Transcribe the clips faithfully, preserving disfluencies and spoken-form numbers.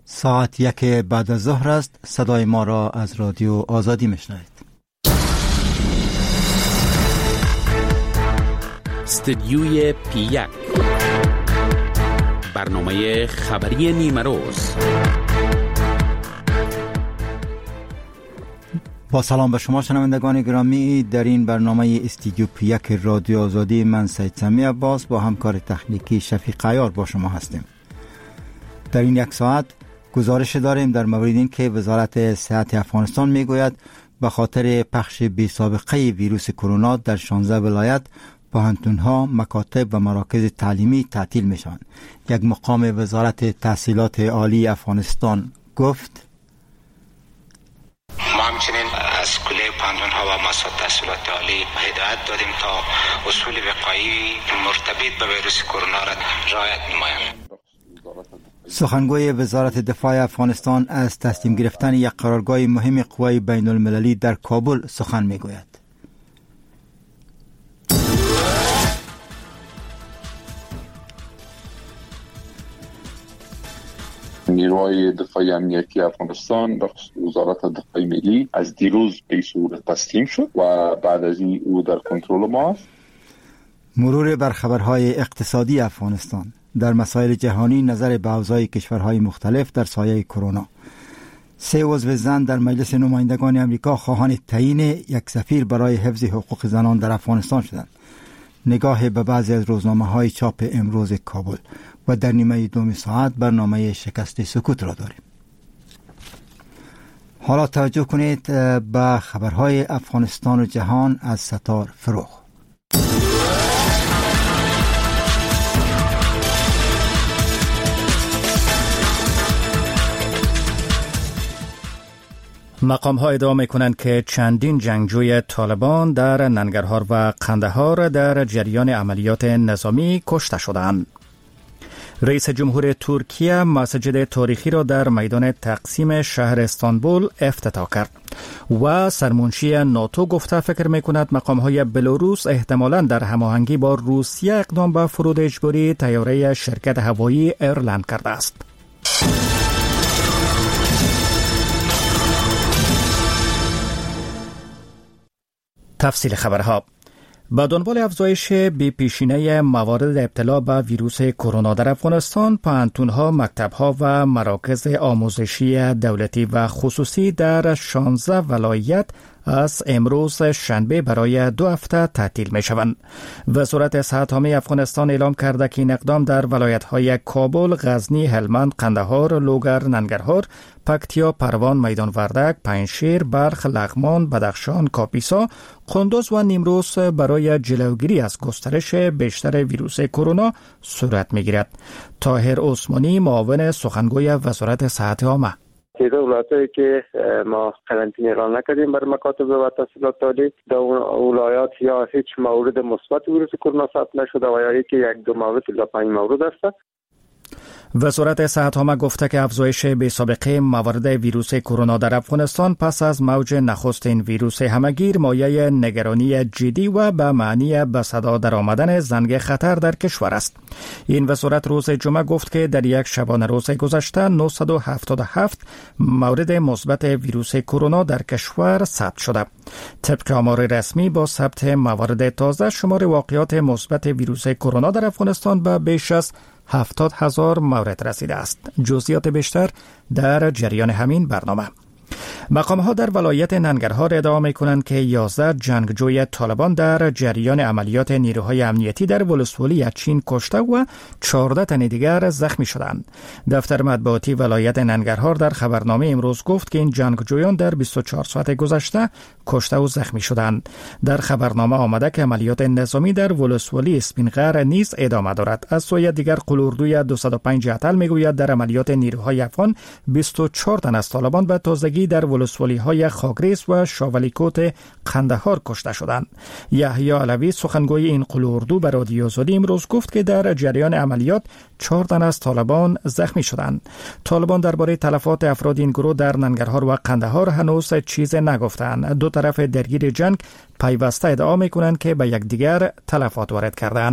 ساعت یک بعد از ظهر است. صدای ما را از رادیو آزادی میشنوید. استدیوی پی یک، برنامه خبری نیمه روز. با سلام به شما شنوندگان گرامی، در این برنامه استدیو پی یک رادیو آزادی من سید سمی عباس با همکار تکنیکی شفیق عیار با شما هستیم. در این یک ساعت گزارش داریم در مورد این که وزارت صحت افغانستان میگوید به خاطر پخش بی سابقه ویروس کرونا در شانزده ولایت پوهنتون‌ها، مکاتب و مراکز تعلیمی تعطیل میشوند. یک مقام وزارت تحصیلات عالی افغانستان گفت ما همچنین از کلیه پوهنتون‌ها و مؤسسات تحصیلات عالی هدایت دادیم تا اصول وقایعی مرتبط به ویروس کرونا را رعایت نمایند. سخنگوی وزارت دفاع افغانستان از تصمیم گرفتن یک قرارگاه مهم قوای بین المللی در کابل سخن میگوید. نیروهای دفاع امنیتی افغانستان به وزارت دفاع ملی از دیروز به صورت تسلیم شد و بعد از این او در کنترل ما است. مرور بر خبرهای اقتصادی افغانستان. در مسائل جهانی نظر به اوضاع کشورهای مختلف در سایه کرونا. سه عضو زن در مجلس نمایندگان آمریکا خواهان تعیین یک سفیر برای حفظ حقوق زنان در افغانستان شدند. نگاه به بعضی از روزنامه‌های چاپ امروز کابل و در نیمه دوم ساعت برنامه شکست سکوت را داریم. حالا توجه کنید به خبرهای افغانستان و جهان از ستار فروغ. مقام ها ادعا می کنند که چندین جنگجوی طالبان در ننگرهار و قندهار در جریان عملیات نظامی کشته شدند. رئیس جمهور ترکیه مسجد تاریخی را در میدان تقسیم شهر استانبول افتتاح کرد و سرمنشی ناتو گفته فکر می کند مقام های بلاروس احتمالاً در هماهنگی با روسیه اقدام به فرود اجباری طیاره شرکت هوایی ایرلند کرده است. تفصیل خبرها. با دنبال افزایش بی‌پیشینه موارد ابتلا به ویروس کرونا در افغانستان، پوهنتون‌ها، مکتب‌ها و مراکز آموزشی دولتی و خصوصی در شانزده ولایت از امروز شنبه برای دو هفته تعطیل می شوند. وزارت صحت عامه افغانستان اعلام کرده که این اقدام در ولایت‌های کابل، غزنی، هلمند، قندهار، لوگر، ننگرهار، پکتیا، پروان، میدان وردک، پنجشیر، بلخ، لغمان، بدخشان، کاپیسا، قندوز و نیمروز برای جلوگیری از گسترش بیشتر ویروس کرونا صورت می‌گیرد. طاهر عثمانی، معاون سخنگوی وزارت صحت عامه: تعداد ولایت‌هایی که ما قرنطینه اعلان نکردیم برای مکاتب و تحصیلات عالی، در ولایات یا هیچ مورد مثبت ویروس کرونا ثبت نشده و یا یکی یک دو مورد الا پنج مورد است. وزارت صحت عامه گفته که افزایش بی‌سابقه موارد ویروس کرونا در افغانستان پس از موج نخست این ویروس همگیر مایه نگرانی جدی و به معنی به صدا در آمدن زنگ خطر در کشور است. این وزارت روز جمعه گفت که در یک شبانه روز گذشته نهصد و هفتاد و هفت مورد مثبت ویروس کرونا در کشور ثبت شده. طبق آمار رسمی با ثبت موارد تازه، شمار واقعات مثبت ویروس کرونا در افغانستان به بیش از هفتاد هزار مورد رسیده است. جزئیات بیشتر در جریان همین برنامه. مقام‌ها در ولایت ننگرهار ادعا می‌کنند که یازده جنگجوی طالبان در جریان عملیات نیروهای امنیتی در ولسوالی چین کشته و چهارده تن دیگر زخمی شدند. دفتر مطبوعاتی ولایت ننگرهار در خبرنامه امروز گفت که این جنگجویان در بیست و چهار ساعت گذشته کشته و زخمی شدند. در خبرنامه آمده که عملیات نظامی در ولسوالی اسپینغر نیز ادامه دارد. از سوی دیگر قلوردوی دویست و پنج اتل میگوید در عملیات نیروهای افغان بیست و چهار تن از طالبان به تازگی در ولسوالی های خاگریس و شاولیکوت قندهار کشته شدند. یحیی علوی سخنگوی این قلوردو به رادیو آزادی امروز گفت که در جریان عملیات چهار تن از طالبان زخمی شدند. طالبان درباره تلفات افراد این گروه در ننگرهار و قندهار هنوز چیز نگفتند. دو طرف درگیر جنگ پیوسته ادعا می‌کنند که به یکدیگر تلفات وارد کردند.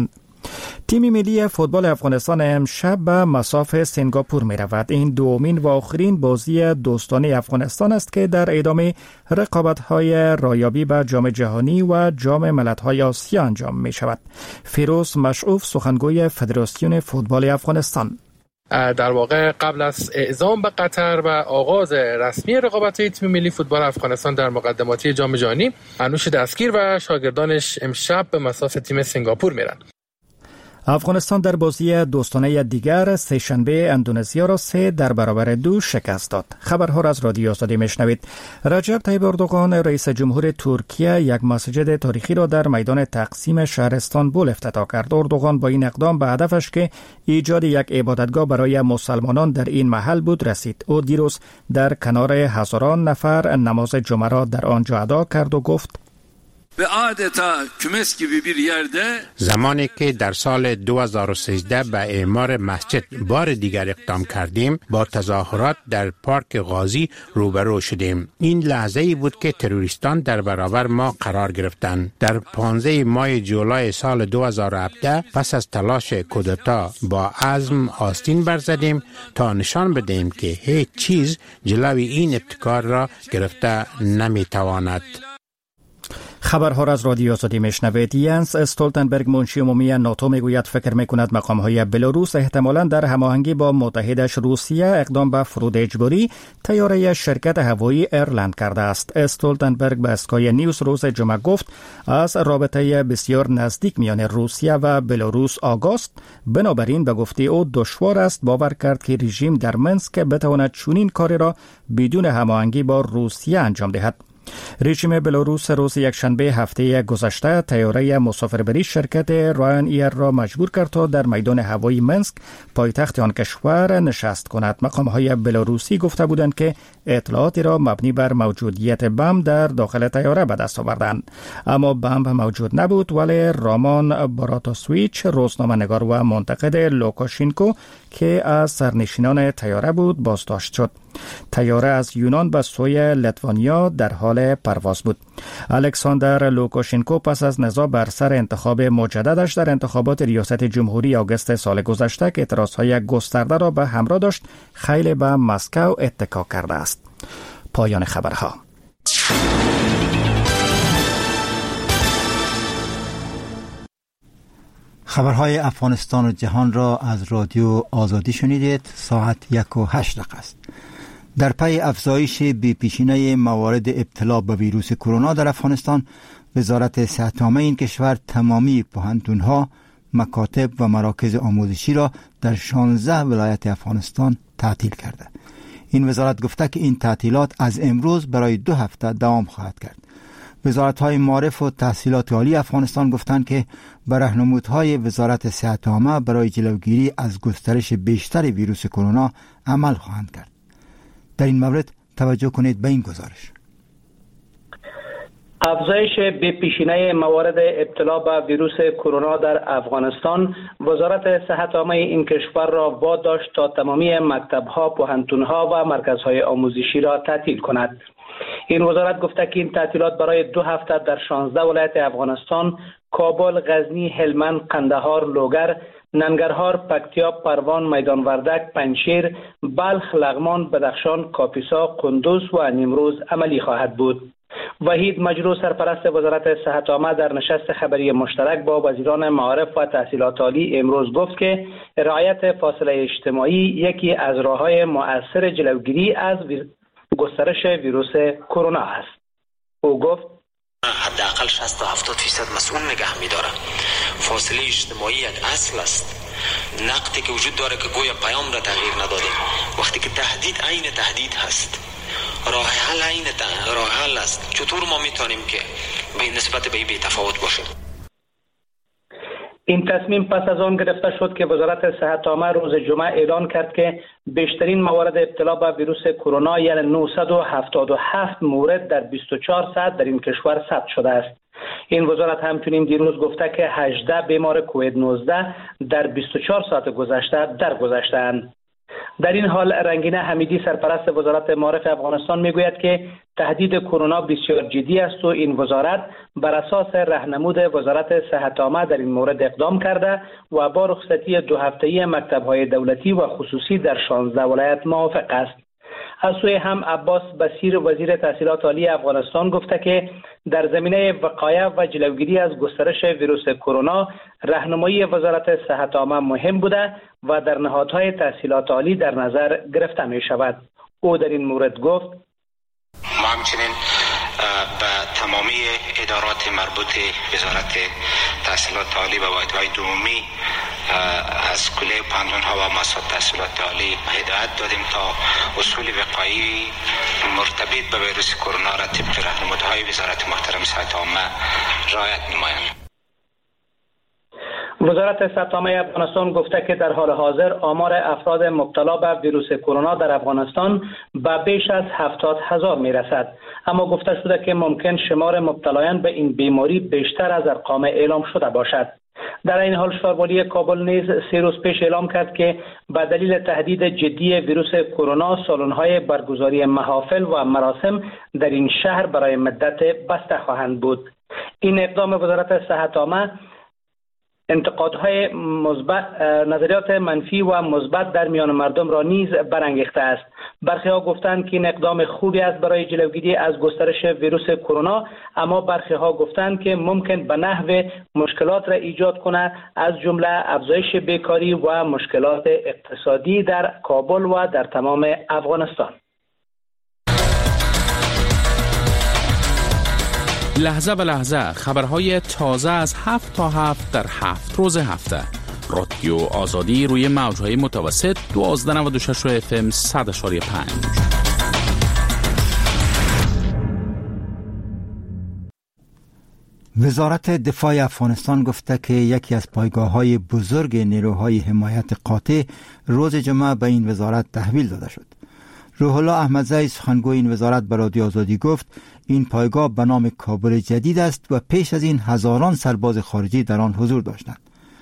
تیم ملی فوتبال افغانستان امشب به مصاف سنگاپور می رود. این دومین و آخرین بازی دوستانه افغانستان است که در ادامه رقابت‌های رایابی به جام جهانی و جام ملت‌های آسیا انجام می شود. فیروز مشعوف، سخنگوی فدراسیون فوتبال افغانستان: در واقع قبل از اعزام به قطر و آغاز رسمی رقابت‌های تیم ملی فوتبال افغانستان در مقدماتی جام جهانی، انوش دستگیر و شاگردانش امشب به مصاف تیم سنگاپور میرن. افغانستان در بازی دوستانه دیگر سه‌شنبه اندونزیا را سه در برابر دو شکست داد. خبرها را از رادیو آزادی میشنوید. رجب طیب اردوغان رئیس جمهور ترکیه یک مسجد تاریخی را در میدان تقسیم شهر استانبول افتتاح کرد. اردوغان با این اقدام به هدفش که ایجاد یک عبادتگاه برای مسلمانان در این محل بود رسید. او دیروز در کنار هزاران نفر نماز جمعه را در آنجا ادا کرد و گفت: زمانی که در سال دو هزار و سیزده به اعمار مسجد بار دیگر اقدام کردیم، با تظاهرات در پارک غازی روبرو شدیم. این لحظه ای بود که تروریستان در برابر ما قرار گرفتند. در پانزده ماه جولای سال دو هزار و هفده پس از تلاش کودتا با عزم آستین برزدیم تا نشان بدهیم که هیچ چیز جلوی این ابتکار را گرفته نمیتواند. خبرها را از رادیو آزادی میشنوید. ینس استولتنبرگ، منشی عمومی ناتو، میگوید فکر میکند مقامهای بلاروس احتمالاً در هماهنگی با متحدش روسیه اقدام به فرود اجباری طیاره شرکت هوایی ایرلند کرده است. استولتنبرگ به اسکای نیوز روز جمعه گفت از رابطه بسیار نزدیک میان روسیه و بلاروس آگاست، بنابراین به گفته او دشوار است باور کرد که رژیم در منسک بتواند چنین کاری را بدون هماهنگی با روسیه انجام دهد. رژیم بلاروس روز یکشنبه هفته گذشته طیاره مسافربری شرکت رایان ایر را مجبور کرد تا در میدان هوایی منسک پایتخت آن کشور نشست کند. مقام‌های بلاروسی گفته بودند که اطلاعاتی را مبنی بر موجودیت بمب در داخل طیاره به دست آوردند، اما بمب موجود نبود. ولی رامان براتوسویچ، روزنامه‌نگار و منتقد لوکاشینکو که از سرنشینان طیاره بود، بازداشت شد. طیاره از یونان به سوی لیتوانیا در حال پرواز بود. الکساندر لوکاشینکو پس از نزاع بر سر انتخاب مجددش در انتخابات ریاست جمهوری آگوست سال گذشته که اعتراضهای گسترده را به همراه داشت، خیلی به مسکو اتکا کرده است. پایان خبرها. خبرهای افغانستان و جهان را از رادیو آزادی شنیدید. ساعت یک و هشت دقیقه است. در پی افزایش بی‌پیشینه موارد ابتلا به ویروس کرونا در افغانستان، وزارت صحت عامه این کشور تمامی پوهنتون‌ها، مکاتب و مراکز آموزشی را در شانزده ولایت افغانستان تعطیل کرده. این وزارت گفته که این تعطیلات از امروز برای دو هفته دوام خواهد کرد. وزارت‌های معارف و تحصیلات عالی افغانستان گفتند که بر راهنمودهای وزارت صحت عامه برای جلوگیری از گسترش بیشتر ویروس کرونا عمل خواهند کرد. در این مورد توجه کنید به این گزارش. افزایش بی‌پیشینه موارد ابتلا به ویروس کرونا در افغانستان، وزارت صحت عامه این کشور را واداشت تا تمامی مکتب‌ها، پوهنتون‌ها و مرکزهای آموزشی را تعطیل کند. این وزارت گفته که این تعطیلات برای دو هفته در شانزده ولایت افغانستان، کابل، غزنی، هلمند، قندهار، لوگر، ننگرهار، پکتیا، پروان، میدان وردک، پنجشیر، بلخ، لغمان، بدخشان، کاپیسا، قندوز و نیمروز عملی خواهد بود. وحید مجرو، سرپرست وزارت صحت عامه، در نشست خبری مشترک با وزیران معارف و تحصیلات عالی امروز گفت که رعایت فاصله اجتماعی یکی از راه‌های مؤثر جلوگیری از گسترش ویروس کرونا است. او گفت حداقل شصت تا هفتاد درصد مسئول نگه می‌داره. فاصله اجتماعی یک اصل است. نقطی که وجود داره که گویا پیام را تغییر نداده. وقتی که تهدید عین تهدید هست، راه حل عین راه حل است. چطور ما میتونیم که به نسبت به این بی‌تفاوت باشیم؟ این تصمیم پس از آن گرفته شد که وزارت صحت عامه روز جمعه اعلان کرد که بیشترین موارد ابتلا به ویروس کرونا، یعنی نهصد و هفتاد و هفت مورد در بیست و چهار ساعت در این کشور ثبت شده است. این وزارت همچنین دیروز گفته که هجده بیمار کووید نوزده در بیست و چهار ساعت گذشته درگذشته‌اند. در این حال رنگینه حمیدی سرپرست وزارت معارف افغانستان میگوید که تهدید کرونا بسیار جدی است و این وزارت بر اساس راهنمود وزارت صحت عامه در این مورد اقدام کرده و با رخصتی دو هفته‌ای مکتب‌های دولتی و خصوصی در شانزده ولایت موافق است. از سوی هم عباس بصیر وزیر تحصیلات عالی افغانستان گفته که در زمینه وقایه و جلوگیری از گسترش ویروس کرونا راهنمایی وزارت صحت عامه مهم بوده و در نهادهای تحصیلات عالی در نظر گرفته می شود. او در این مورد گفت: ما همچنین به تمامی ادارات مربوط وزارت تحصیلات عالی و واحدهای عمومی از کلیه پانتون‌ها و مؤسسات تحصیلات عالی هدایت دادیم تا اصول وقایعی مرتبط به ویروس کرونا را طبق راهنمودهای وزارت محترم صحت عامه رعایت نمایند. وزارت صحت عامه افغانستان گفته که در حال حاضر آمار افراد مبتلا به ویروس کرونا در افغانستان به بیش از هفتاد هزار می رسد، اما گفته شده که ممکن شمار مبتلایان به این بیماری بیشتر از ارقام اعلام شده باشد. در این حال شهروالی کابل نیز سه روز پیش اعلام کرد که به دلیل تهدید جدی ویروس کرونا سالن‌های برگزاری محافل و مراسم در این شهر برای مدت بسته خواهند بود. این اقدام وزارت صحت عامه انتقادهای مثبت، نظریات منفی و مثبت در میان مردم را نیز برانگیخته است. برخی ها گفتند که این اقدام خوبی است برای جلوگیری از گسترش ویروس کرونا، اما برخی ها گفتند که ممکن به نحو مشکلات را ایجاد کند، از جمله افزایش بیکاری و مشکلات اقتصادی در کابل و در تمام افغانستان. لحظه به لحظه خبرهای تازه از هفت تا هفت در هفت روز هفته. رادیو آزادی روی موجهای متوسط دوازده نود و شش اف ام صد اشاری پنج. وزارت دفاع افغانستان گفته که یکی از پایگاه‌های بزرگ نیروهای حمایت قاطع روز جمعه به این وزارت تحویل داده شد. روح الله احمدزی سخنگوی این وزارت به رادیو آزادی گفت این پایگاه به نام کابل جدید است و پیش از این هزاران سرباز خارجی در آن حضور داشتند.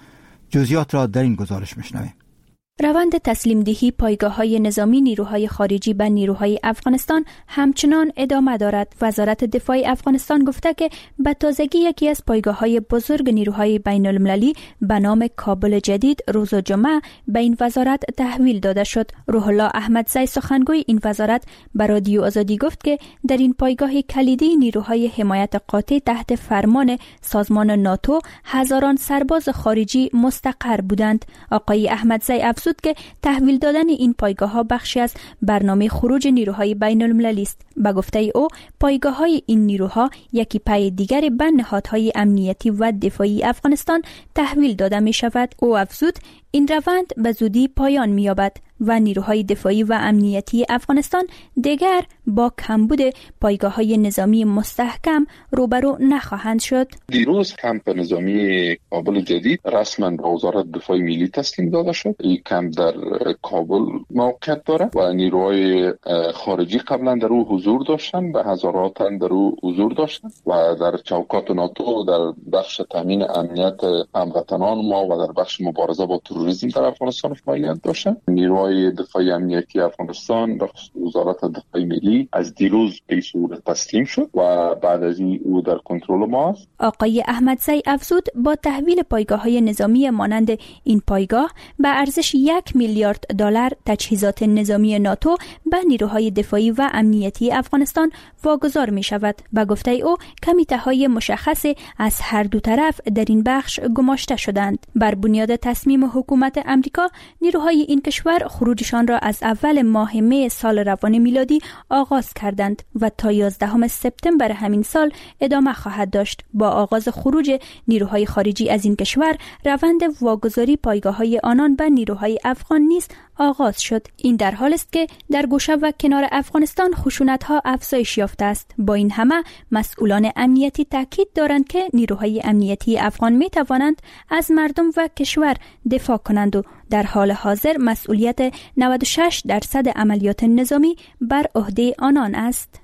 جزئیات را در این گزارش میشنویم. روند تسلیم دهی پایگاه‌های نظامی نیروهای خارجی به نیروهای افغانستان همچنان ادامه دارد. وزارت دفاع افغانستان گفته که به تازگی یکی از پایگاه‌های بزرگ نیروهای بین‌المللی به نام کابل جدید روز جمعه به این وزارت تحویل داده شد. روح الله احمدزی سخنگوی این وزارت به رادیو آزادی گفت که در این پایگاه کلیدی نیروهای حمایت قاطع تحت فرمان سازمان ناتو هزاران سرباز خارجی مستقر بودند. آقای احمدزی افزود که تحویل دادن این پایگاه ها بخشی از برنامه خروج نیروهای بین المللی است. به گفته او پایگاه های این نیروها یکی پای دیگر به نهادهای امنیتی و دفاعی افغانستان تحویل داده می شود. او افزود این روند به زودی پایان می یابد و نیروهای دفاعی و امنیتی افغانستان دیگر با کمبود پایگاه‌های نظامی مستحکم روبرو نخواهند شد. دیروز کمپ نظامی کابل جدید رسما به وزارت دفاع ملی تسلیم داده شد. این کمپ در کابل موقعیت داره و نیروهای خارجی قبلا در او حضور داشتن، به هزاران تن در او حضور داشتن و در چوکات ناتو در بخش تامین امنیت هموطنان ما و در بخش مبارزه با تروریسم در افغانستان فعالیت داشتن. نیروهای دفاعی امنیتی افغانستان در وزارت دفاع ملی از دیروز به صورت تسلیم شد و بعد از این او در کنترل ما است. آقای احمدزی افزود با تحویل پایگاه‌های نظامی مانند این پایگاه به ارزش یک میلیارد دلار تجهیزات نظامی ناتو به نیروهای دفاعی و امنیتی افغانستان واگذار می شود. به گفته او کمیته‌های مشخص از هر دو طرف در این بخش گماشته شدند. بر بنیاد تصمیم حکومت امریکا نیروهای این کشور خروجشان را از اول ماه می سال روان میلادی آغاز کردند و تا یازدهم سپتامبر همین سال ادامه خواهد داشت. با آغاز خروج نیروهای خارجی از این کشور روند واگذاری پایگاه‌های آنان به نیروهای افغان نیز آغاز شد. این در حال است که در گوشه و کنار افغانستان خشونت‌ها افزایش یافته است. با این همه مسئولان امنیتی تاکید دارند که نیروهای امنیتی افغان می توانند از مردم و کشور دفاع کنند و در حال حاضر مسئولیت نود و شش درصد عملیات نظامی بر عهده آنان است.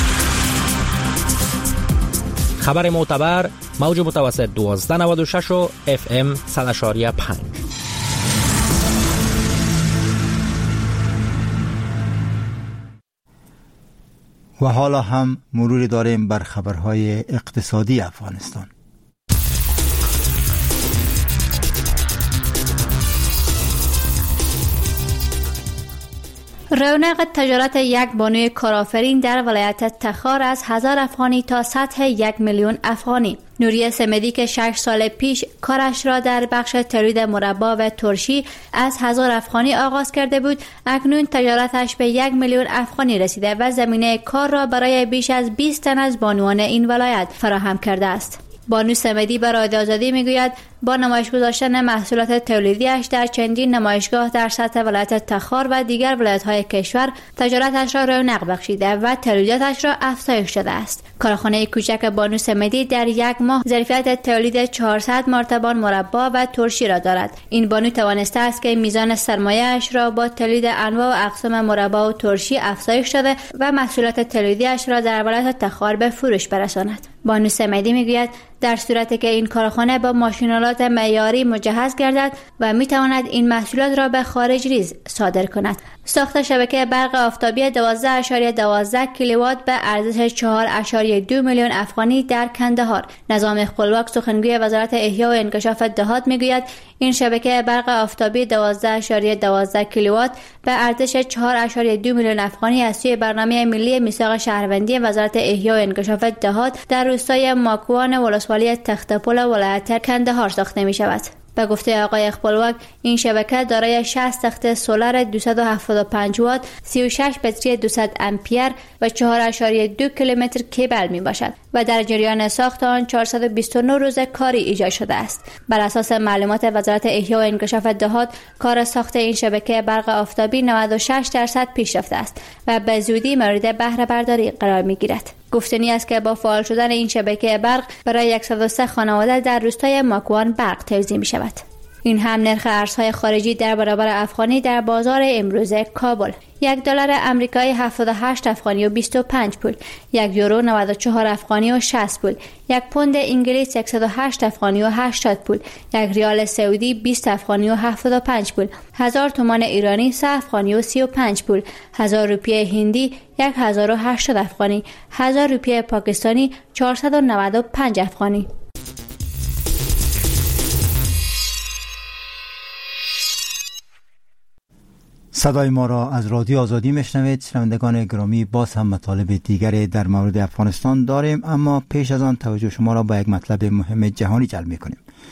خبر معتبر موج متوسط دوازده نود و شش و اف ام صد اشاری پنج. و حالا هم مروری داریم بر خبرهای اقتصادی افغانستان. رونق تجارت یک بانوی کارآفرین در ولایت تخار از هزار افغانی تا سطح یک میلیون افغانی. نوریه سمدی که شش سال پیش کارش را در بخش تولید مربا و ترشی از هزار افغانی آغاز کرده بود، اکنون تجارتش به یک میلیون افغانی رسیده و زمینه کار را برای بیش از بیست تن از بانوان این ولایت فراهم کرده است. بانو سمدی به رادیو آزادی میگوید با نمایش گذاشتن محصولات تولیدیش در چندین نمایشگاه در سطح ولایت تخار و دیگر ولایت‌های کشور تجارتش را رونق بخشیده و تولیداتش را افزایش داده است. کارخانه کوچک بانو سمدی در یک ماه ظرفیت تولید چهارصد مرتبان مربا و ترشی را دارد. این بانو توانسته است که میزان سرمایه‌اش را با تولید انواع و اقسام مربا و ترشی افزایش داده و محصولات تولیدیش را در ولایت تخار به فروش برساند. بانو سمدی میگوید در صورتی که این کارخانه با ماشینالات معیاری مجهز گردد و میتواند این محصولات را به خارج ریز صادر کند. ساخت شبکه برق آفتابی دوازده اشاریه دوازده کیلووات به ارزش چهار اشاریه دو میلیون افغانی در کندهار. نظام خپلواک سخنگوی وزارت احیا و انکشاف دهات میگوید این شبکه برق آفتابی دوازده اشاریه دوازده کیلووات به ارزش چهار اشاریه دو میلیون افغانی از سوی برنامه ملی میثاق شهروندی وزارت احیا و انکشاف دهات در روستای ماکوان ولسوالی تختپل ولایت کندهار ساخته می شود. به گفته آقای خپلواک این شبکه دارای شصت تخت سولار دویست و هفتاد و پنج وات، سی و شش بطری دویست امپیر و چهار اشاریه دو کیلومتر کیبل می باشد و در جریان ساخت آن چهارصد و بیست و نه روز کاری ایجاد شده است. بر اساس معلومات وزارت احیا و انکشاف دهات کار ساخت این شبکه برق آفتابی نود و شش درصد پیش رفته است و به زودی مورد بهره برداری قرار می گیرد. گفتنی است که با فعال شدن این شبکه برق برای صد و سه خانواده در روستای ماکوان برق توزیع می شود. این هم نرخ ارزهای خارجی در برابر افغانی در بازار امروز کابل: یک دلار امریکایی هفتاد و هشت افغانی و بیست و پنج پول، یک یورو نود و چهار افغانی و شصت پول، یک پوند انگلیس صد و هشت افغانی و هشتاد پول، یک ریال سعودی بیست افغانی و هفتاد و پنج پول، هزار تومان ایرانی سه افغانی و سی و پنج پول، هزار روپیه هندی یک هزار و هشتاد افغانی، هزار روپیه پاکستانی چهارصد و نود و پنج افغانی. صدای ما را از رادیو آزادی میشنوید. شنوندگان گرامی، باز هم مطالب دیگری در مورد افغانستان داریم، اما پیش از آن توجه شما را با یک مطلب مهم جهانی جلب میکنیم.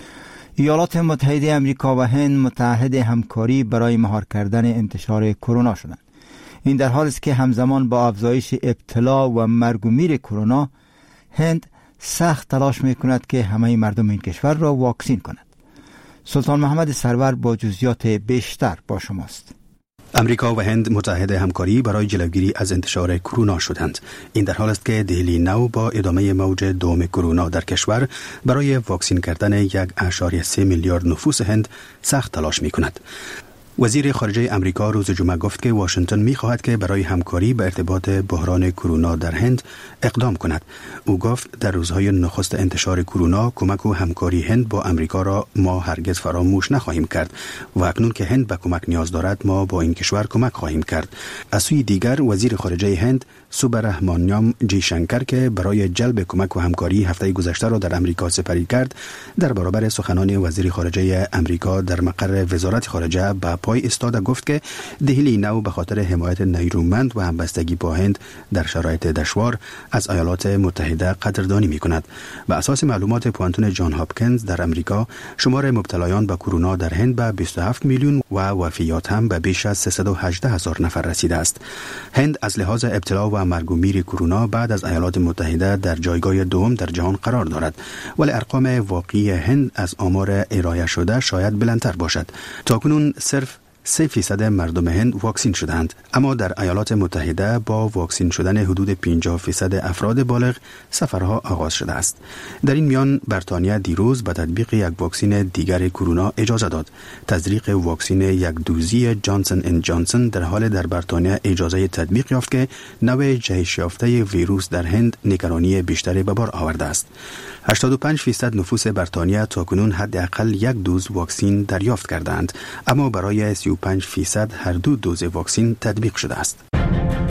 ایالات متحده آمریکا و هند متعهد همکاری برای مهار کردن انتشار کرونا شدند. این در حالی است که همزمان با افزایش ابتلا و مرگ و میر کرونا، هند سخت تلاش میکند که همه مردم این کشور را واکسین کند. سلطان محمد سرور با جزئیات بیشتر با شماست. امریکا و هند متحد همکاری برای جلوگیری از انتشار کرونا شدند. این در حال است که دهلی نو با ادامه موج دوم کرونا در کشور برای واکسین کردن یک اشاریه سه میلیارد نفوس هند سخت تلاش می کند. وزیر خارجه امریکا روز جمعه گفت که واشنگتن می خواهد که برای همکاری به ارتباط بحران کرونا در هند اقدام کند. او گفت در روزهای نخست انتشار کرونا کمک و همکاری هند با امریکا را ما هرگز فراموش نخواهیم کرد و اکنون که هند به کمک نیاز دارد ما با این کشور کمک خواهیم کرد. از سوی دیگر وزیر خارجه هند سوبرهمانیام جی شنکر که برای جلب کمک و همکاری هفته گذشته را در امریکا سپری کرد، در برابر سخنان وزیر خارجه امریکا در مقر وزارت خارجه به پای ایستاد، گفت که دهلی نو به خاطر حمایت نیرومند و همبستگی با هند در شرایط دشوار از ایالات متحده قدردانی می کند. به اساس معلومات پوانتون جان هاپکینز در امریکا، شمار مبتلایان به کرونا در هند به بیست و هفت میلیون و وفیات هم به بیش از سیصد و هجده هزار نفر رسیده است. هند از لحاظ ابتلا و مرگ و میر کرونا بعد از ایالات متحده در جایگاه دوم در جهان قرار دارد، ولی ارقام واقعی هند از آمار ارائه شده شاید بلندتر باشد. تاکنون صرف سه فیصد مردم هند واکسین شدند، اما در ایالات متحده با واکسین شدن حدود پنجاه فیصد افراد بالغ سفرها آغاز شده است. در این میان بریتانیا دیروز به تطبیق یک واکسین دیگر کرونا اجازه داد. تزریق واکسین یک دوزی جانسن اند جانسن در حال در بریتانیا اجازه تطبیق یافت که نوع جهش یافته ویروس در هند نگرانی بیشتری به بار آورده است. هشتاد و پنج فیصد نفوس بریتانیا تاکنون حداقل یک دوز واکسین دریافت کردند، اما برای سی و پنج فیصد هر دو دوز واکسین تطبیق شده است.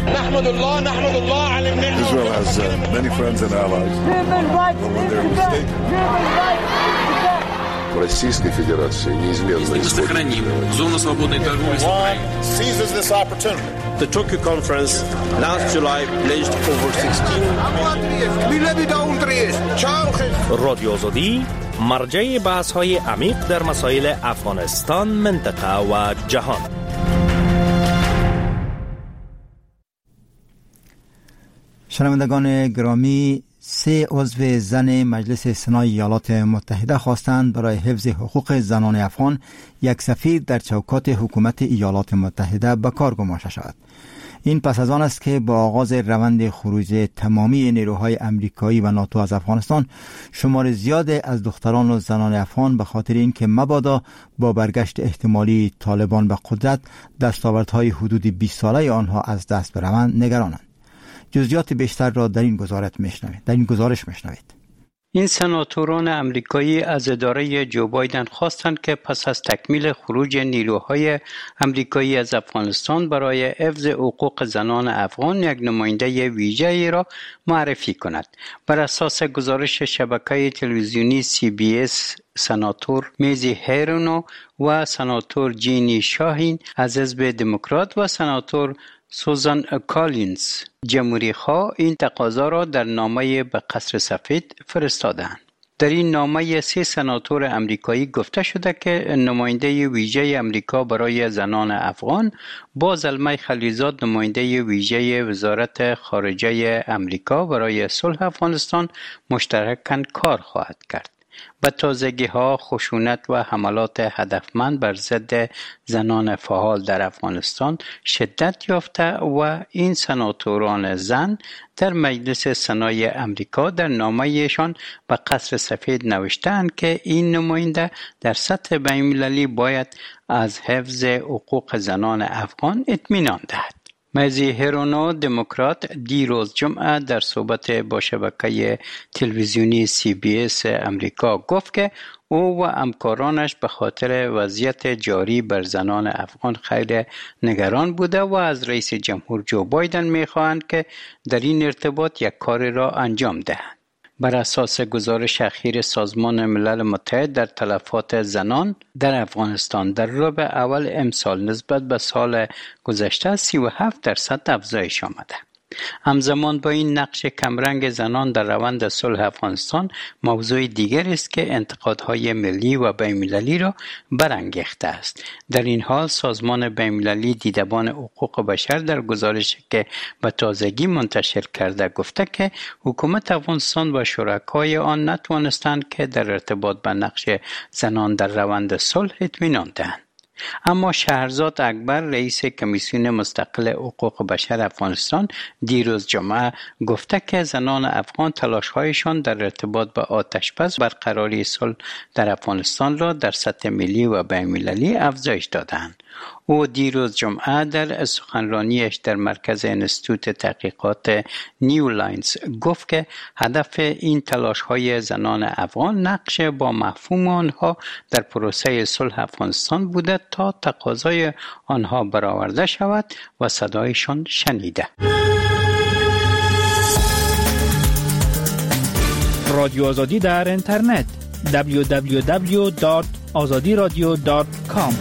نحمد الله نحمد الله على النعمة. Israel has uh, many friends and allies. But when they're mistaken. Российской Федерации неизменно сохраним зону свободной торговли с Украиной. Seizes this opportunity. The Tokyo conference last July pledged over sixteen. رادیو آزادی مرجع بحث‌های عمیق در مسائل افغانستان، منطقه و جهان. شنوندگان گرامی، سه عضو زن مجلس سنای ایالات متحده خواستند برای حفظ حقوق زنان افغان یک سفیر در چوکات حکومت ایالات متحده به کار گماشته شود. این پس از آن است که با آغاز روند خروج تمامی نیروهای امریکایی و ناتو از افغانستان، شمار زیاد از دختران و زنان افغان به خاطر اینکه مبادا با برگشت احتمالی طالبان به قدرت دستاوردهای حدود بیست ساله آنها از دست بروند نگرانند. جزئیات بیشتر را در این گزارش میشنوید. در این گزارش میشنوید. این سناتوران امریکایی از اداره جو بایدن خواستند که پس از تکمیل خروج نیروهای امریکایی از افغانستان برای حفظ حقوق زنان افغان یک نماینده ویژه‌ای را معرفی کند. بر اساس گزارش شبکه تلویزیونی سی بی اس، سناتور میزی هیرونو و سناتور جینی شاهین از حزب دموکرات و سناتور سوزان کالینز جمهوری خواه این تقاضا را در نامه به قصر سفید فرستادند. در این نامه سه سناتور امریکایی گفته شده که نماینده ویژه امریکا برای زنان افغان با زلمه خلیلزاد نماینده ویژه وزارت خارجه امریکا برای صلح افغانستان مشترکاً کار خواهد کرد. و تازگی ها خشونت و حملات هدفمند بر ضد زنان فعال در افغانستان شدت یافته و این سناتوران زن در مجلس سنای امریکا در نامه‌شان به قصر سفید نوشتند که این نماینده در سطح بین‌المللی باید از حفظ حقوق زنان افغان اطمینان دهد. میزی هیرونو دموکرات دیروز جمعه در صحبت با شبکه تلویزیونی سی بی اس امریکا گفت که او و همکارانش به خاطر وضعیت جاری بر زنان افغان خیلی نگران بوده و از رئیس جمهور جو بایدن می‌خواهند که در این ارتباط یک کاری را انجام دهند. بر اساس گزارش اخیر سازمان ملل متحد در تلفات زنان در افغانستان در ربع اول امسال نسبت به سال گذشته سی و هفت درصد افزایش آمده. همزمان با این نقش کمرنگ زنان در روند صلح افغانستان، موضوع دیگر است که انتقادهای ملی و بین‌المللی را برانگیخته است. در این حال سازمان بین‌المللی دیدبان حقوق بشر در گزارشی که به تازگی منتشر کرده گفته که حکومت افغانستان و شرکای آن نتوانستند که در ارتباط به نقش زنان در روند صلح اطمینان دهند. اما شهرزاد اکبر رئیس کمیسیون مستقل حقوق بشر افغانستان دیروز جمعه گفته که زنان افغان تلاش‌هایشان در ارتباط با آتش‌بس برقراری صلح در افغانستان را در سطح ملی و بین‌المللی افزایش دادند. او دیروز جمعه در سخنرانیش در مرکز انستیتوت تحقیقات نیو لاینز گفت که هدف این تلاش‌های زنان افغان نقش با مفهوم آنها در پروسه صلح افغانستان بوده تا تقاضای آنها برآورده شود و صدایشان شنیده. رادیو آزادی در اینترنت دبلیو دبلیو دبلیو دات آزادی رادیو دات کام.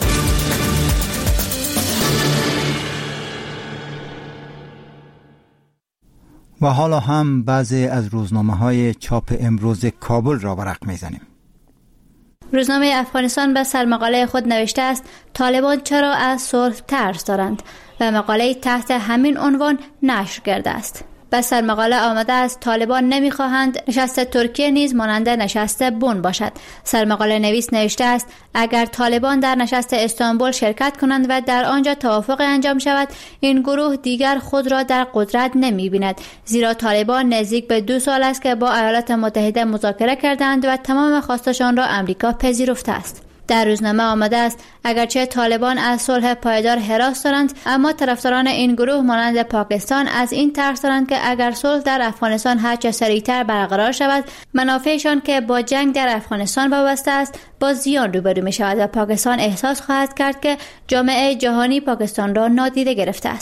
و حالا هم بعضی از روزنامه‌های چاپ امروز کابل را ورق می‌زنیم. روزنامه افغانستان به سرمقاله خود نوشته است طالبان چرا از صلح ترس دارند و مقاله تحت همین عنوان نشر کرده است. به سرمقاله آمده است طالبان نمیخواهند نشست ترکیه نیز مانند نشست بن باشد. سرمقاله نویس نوشته است اگر طالبان در نشست استانبول شرکت کنند و در آنجا توافق انجام شود، این گروه دیگر خود را در قدرت نمی‌بیند، زیرا طالبان نزدیک به دو سال است که با ایالات متحده مذاکره کردند و تمام خواستشان را امریکا پذیرفته است. در روزنامه آمده است اگرچه طالبان از صلح پایدار هراس دارند، اما طرفداران این گروه مانند پاکستان از این ترس دارند که اگر صلح در افغانستان هرچه سریعتر برقرار شود، منافعشان که با جنگ در افغانستان وابسته است با زیان روبرو می شود و پاکستان احساس خواهد کرد که جامعه جهانی پاکستان را نادیده گرفته است.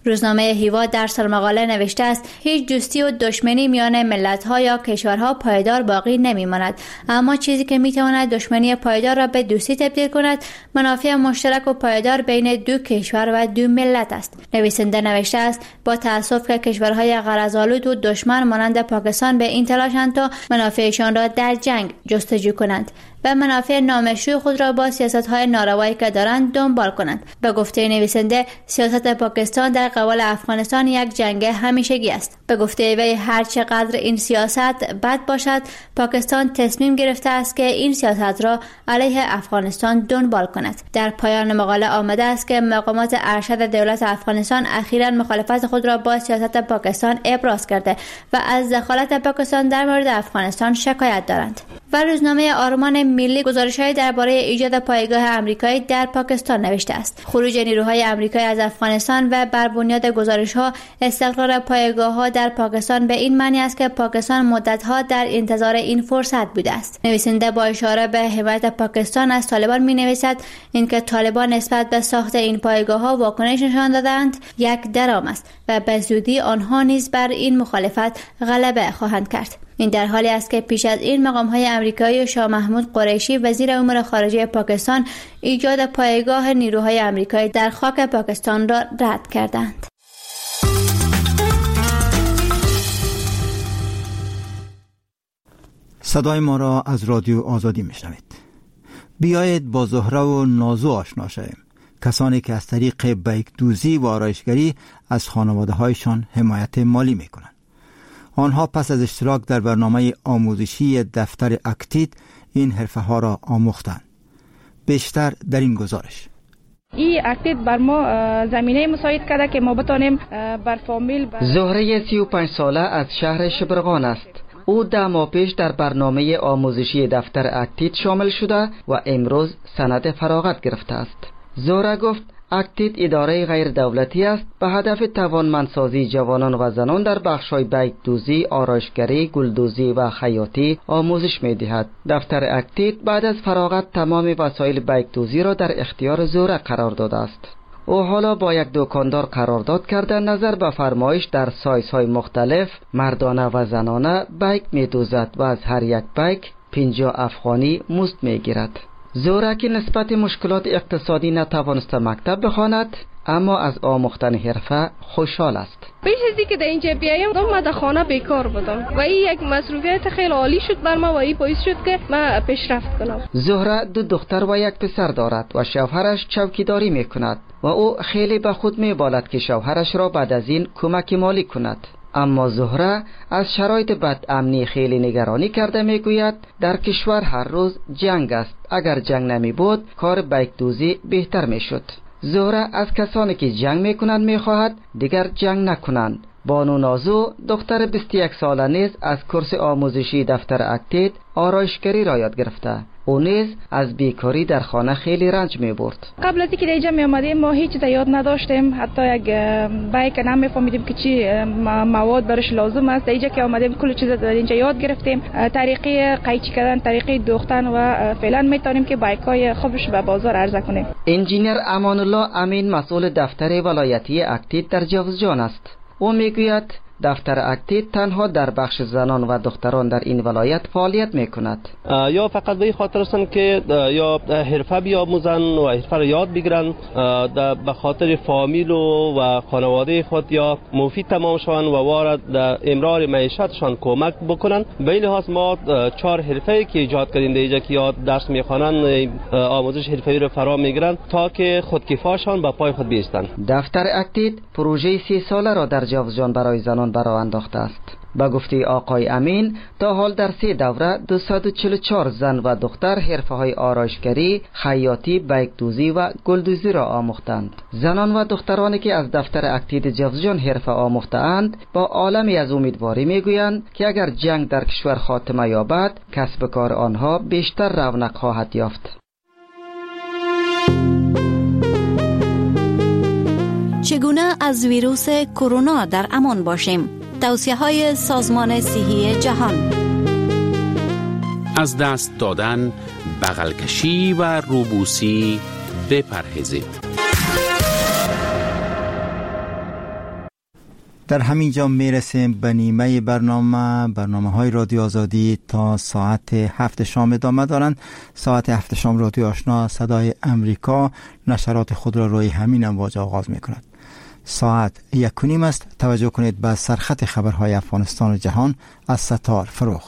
روزنامه هیوا در سرمقاله نوشته است هیچ دوستی و دشمنی میان ملت‌ها یا کشورها پایدار باقی نمی‌ماند، اما چیزی که می‌تواند دشمنی پایدار را به دوستی تبدیل کند منافع مشترک و پایدار بین دو کشور و دو ملت است. نویسنده نوشته است با تأسف که کشورهای غرض‌آلود و دشمن مانند پاکستان به این تلاشند تا منافعشان را در جنگ جستجو کنند و منافع نامشروع خود را با سیاست‌های ناروایی که دارند دنبال کنند. به گفته نویسنده سیاست پاکستان در قبال افغانستان یک جنگ همیشگی است. به گفته وی هر چقدر این سیاست بد باشد پاکستان تصمیم گرفته است که این سیاست را علیه افغانستان دنبال کند. در پایان مقاله آمده است که مقامات ارشد دولت افغانستان اخیراً مخالفت خود را با سیاست پاکستان ابراز کرده و از دخالت پاکستان در مورد افغانستان شکایت دارند. و روزنامه آرمان ملی گزارش‌های درباره ایجاد پایگاه آمریکایی در پاکستان نوشته است. خروج نیروهای آمریکایی از افغانستان و بر بنیاد گزارش‌ها استقرار پایگاه‌ها در پاکستان به این معنی است که پاکستان مدت‌ها در انتظار این فرصت بوده است. نویسنده با اشاره به حمایت پاکستان از طالبان می‌نویسد اینکه طالبان نسبت به ساخت این پایگاه‌ها واکنش نشان دادند یک درام است و به زودی آنها نیز بر این مخالفت غلبه خواهند کرد. این در حالی است که پیش از این مقام‌های آمریکایی و شاه محمود قریشی وزیر امور خارجه پاکستان ایجاد پایگاه نیروهای آمریکایی در خاک پاکستان را رد کردند. صدای ما را از رادیو آزادی میشنوید. بیایید با زهره و نازو آشنا شویم، کسانی که از طریق بیک دوزی و آرایشگری از خانواده هایشان حمایت مالی میکنند. آنها پس از اشتراک در برنامه آموزشی دفتر اکتید این حرفه ها را آموختند. بیشتر در این گزارش. این اکتید بر ما زمینه مساعد کرده که ما بتانیم بر فامیل بر... زهره سی و پنج ساله از شهر شبرغان است. او ده ماه پیش در برنامه آموزشی دفتر اکتید شامل شده و امروز سند فراغت گرفته است. زهره گفت اکتید اداره غیر دولتی است به هدف توانمندسازی جوانان و زنان در بخش‌های بیک‌دوزی، آرایشگری، گلدوزی و خیاطی آموزش می‌دهد. دفتر اکتید بعد از فراغت تمام وسایل بیک‌دوزی را در اختیار زهره قرار داده است. او حالا با یک دکاندار قرارداد کرده نظر به فرمایش در سایزهای مختلف مردانه و زنانه بیک می‌دوزد و از هر یک بیک پنجاه افغانی مزد می‌گیرد. زهره که نسبت مشکلات اقتصادی نتوانسته مکتب بخواند اما از آموختن حرفه خوشحال است. پیش از اینکه در اینجا بیایم من در خانه بیکار بودم و این یک مصروفیت خیلی عالی شد بر ما و این باعث شد که من پیشرفت کنم. زهره دو دختر و یک پسر دارد و شوهرش چوکیداری میکند و او خیلی به خود میبالد که شوهرش را بعد از این کمک مالی کند. اما زهره از شرایط بد امنی خیلی نگرانی کرده میگوید در کشور هر روز جنگ است. اگر جنگ نمی بود کار بیک‌دوزی بهتر میشد. زهره از کسانی که جنگ میکنند میخواهد دیگر جنگ نکنند. بانو نازو دختر بیست و یک ساله نیز از کورس آموزشی دفتر اکتید آرایشگری را یاد گرفته. او نیز از بیکاری در خانه خیلی رنج می برد. قبل از اینکه اینجا می آمدیم ما هیچ چیز یاد نداشتیم، حتی یک بیک نمیفهمیدیم که چی مواد برش لازم است. اینجا که آمدیم کل چیز در اینجا یاد گرفتیم، طریقه قیچی کردن، طریقه دوختن و فعلا میتونیم که بیکای خوبش به بازار عرضه کنیم. انجینیر امان الله امین مسئول دفتر ولایتی اکتید در جوزجان است. او میگوید دفتر اکتید تنها در بخش زنان و دختران در این ولایت فعالیت میکند. یا فقط به خاطر هستند که یا حرفه بیاموزن و حرفه را یاد بگیرن، به خاطر فامیل و خانواده خود یا مفید تمام شوند و وارد در امرار معیشتشان کمک بکنن. به این لحاظ ما چهار حرفه که ایجاد کردیم در اینجا که یاد درس میخوانن، آموزش حرفه‌ای را فرا میگیرن تا که خودکفاشان به پای خود بیستند. دفتر اکتید پروژه سی ساله را در جوزجان برای زنان برای انداخته است. با گفته آقای امین تا حال در سه دوره دویست و چهل و چهار زن و دختر حرفه های آرایشگری، خیاطی، بیک‌دوزی و گلدوزی را آموختند. زنان و دخترانی که از دفتر اکتید جوزجان حرفه آموخته اند با عالمی از امیدواری میگویند که اگر جنگ در کشور خاتمه یابد کسب کار آنها بیشتر رونق خواهد یافت. چگونه از ویروس کرونا در امان باشیم؟ توصیه های سازمان صحی جهان. از دست دادن، بغل کشی و روبوسی بپرهیزید. در همین جا میرسیم به نیمه برنامه برنامه های رادیو آزادی تا ساعت هفت شام ادامه دارند. ساعت هفت شام رادیو آشنا صدای امریکا نشرات خود را روی همین امواج آغاز می کند. ساعت یک و نیم است. توجه کنید به سرخط خبرهای افغانستان و جهان از ستار فروغ.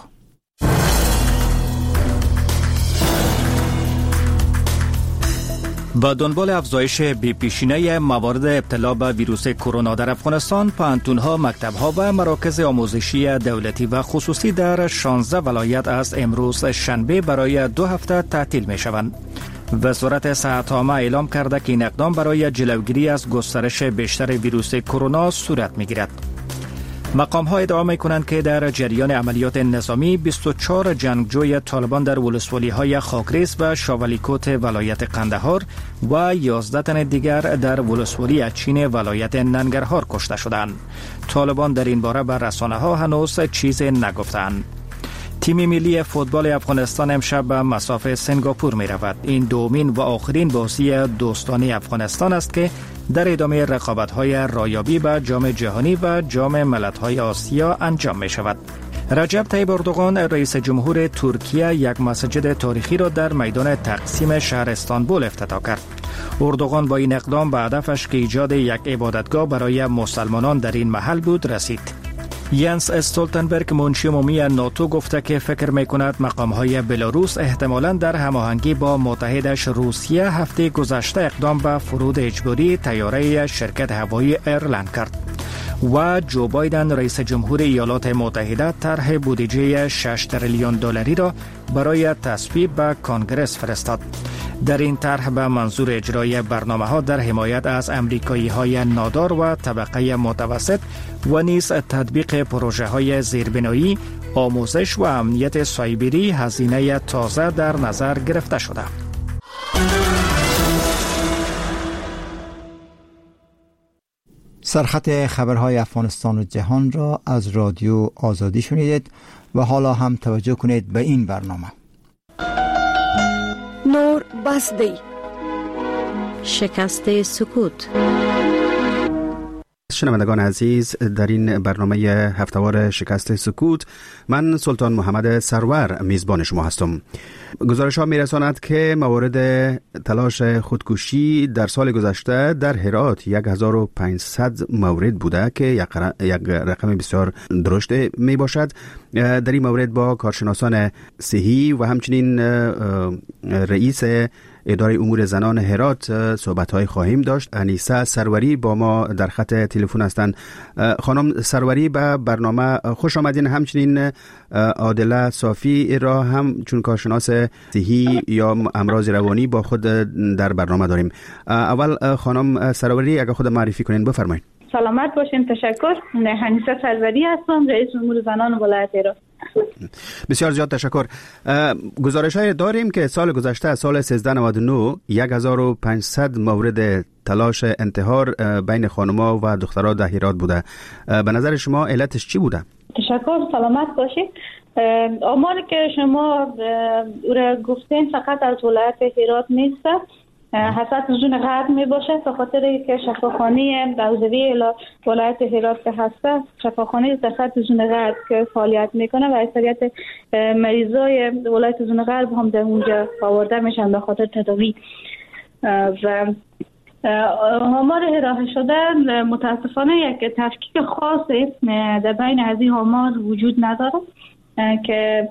با دنبال افزایش بی‌پیشینه موارد ابتلا به ویروس کرونا در افغانستان، پوهنتون‌ها، مکتب‌ها و مراکز آموزشی دولتی و خصوصی در شانزده ولایت از امروز شنبه برای دو هفته تعطیل می‌شوند. وزارت صحت عامه اعلام کرده که این اقدام برای جلوگیری از گسترش بیشتر ویروس کرونا صورت می‌گیرد. مقام‌ها ادعا می‌کنند که در جریان عملیات نظامی بیست و چهار جنگجوی طالبان در ولسوالی‌های خاکریز و شاولیکوت ولایت قندهار و یازده تن دیگر در ولسوالی چین ولایت ننگرهار کشته شدند. طالبان در این باره بر رسانه‌ها هنوز چیزی نگفتند. تیم ملی فوتبال افغانستان امشب به مصاف سنگاپور می رود. این دومین و آخرین بازی دوستانه افغانستان است که در ادامه رقابت‌های رایابی به جام جهانی و جام ملت‌های آسیا انجام می شود. رجب طیب اردوغان رئیس جمهور ترکیه یک مسجد تاریخی را در میدان تقسیم شهر استانبول افتتاح کرد. اردوغان با این اقدام به هدفش که ایجاد یک عبادتگاه برای مسلمانان در این محل بود رسید. ینس استولتنبرگ منشی عمومی ناتو گفته که فکر می‌کند مقام‌های بلاروس احتمالاً در هماهنگی با متحدش روسیه هفته گذشته اقدام به فرود اجباری طیاره شرکت هوایی ایرلند کرد. و جو بایدن رئیس جمهور ایالات متحده طرح بودجه شش تریلیون دلاری را برای تصویب به کنگره فرستاد. در این طرح به منظور اجرای برنامه‌ها در حمایت از امریکایی‌های نادار و طبقه متوسط و نیز تطبیق پروژه‌های زیربنایی، آموزش و امنیت سایبری هزینه تازه در نظر گرفته شده. سرخط خبرهای افغانستان و جهان را از رادیو آزادی شنیدید و حالا هم توجه کنید به این برنامه. نور بسدی، شکست سکوت. شنوندگان عزیز، در این برنامه هفتهوار شکست سکوت من سلطان محمد سرور میزبان شما هستم. گزارش ها میرساند که موارد تلاش خودکشی در سال گذشته در هرات یک هزار و پانصد مورد بوده که یک رقم بسیار درشت می باشد. در این مورد با کارشناسان صحی و همچنین رئیس اداره امور زنان هرات صحبت‌های خواهیم داشت. انیسه سروری با ما در خط تلفن هستند. خانم سروری به برنامه خوش آمدین. همچنین عادله صافی را هم چون کارشناس صحی یا امراض روانی با خود در برنامه داریم. اول خانم سروری اگر خود معرفی کنین بفرمایید. سلامت باشین. تشکر. انیسه سروری هستم، رئیس امور زنان ولایت هرات. بسیار زیاد تشکر. گزارش های داریم که سال گذشته سال سیزده نود و نه یک هزار و پانصد مورد تلاش انتحار بین خانم‌ها و دخترها در هرات بوده. به نظر شما علتش چی بوده؟ تشکر. سلامت باشید. آماری که شما او گفتین فقط از ولایت هرات نیست، حسد زون غرب می باشه، به خاطر که شفاخانه حوزوی ولایت هرات که هسته، شفاخانه در سطح زون غرب که فعالیت میکنه و اکثریت مریضای ولایت زون غرب هم در اونجا آورده میشن به خاطر تداوی. و آمار ارائه شده متاسفانه یک تفکیک خاصی در بین از این آمار وجود نداره که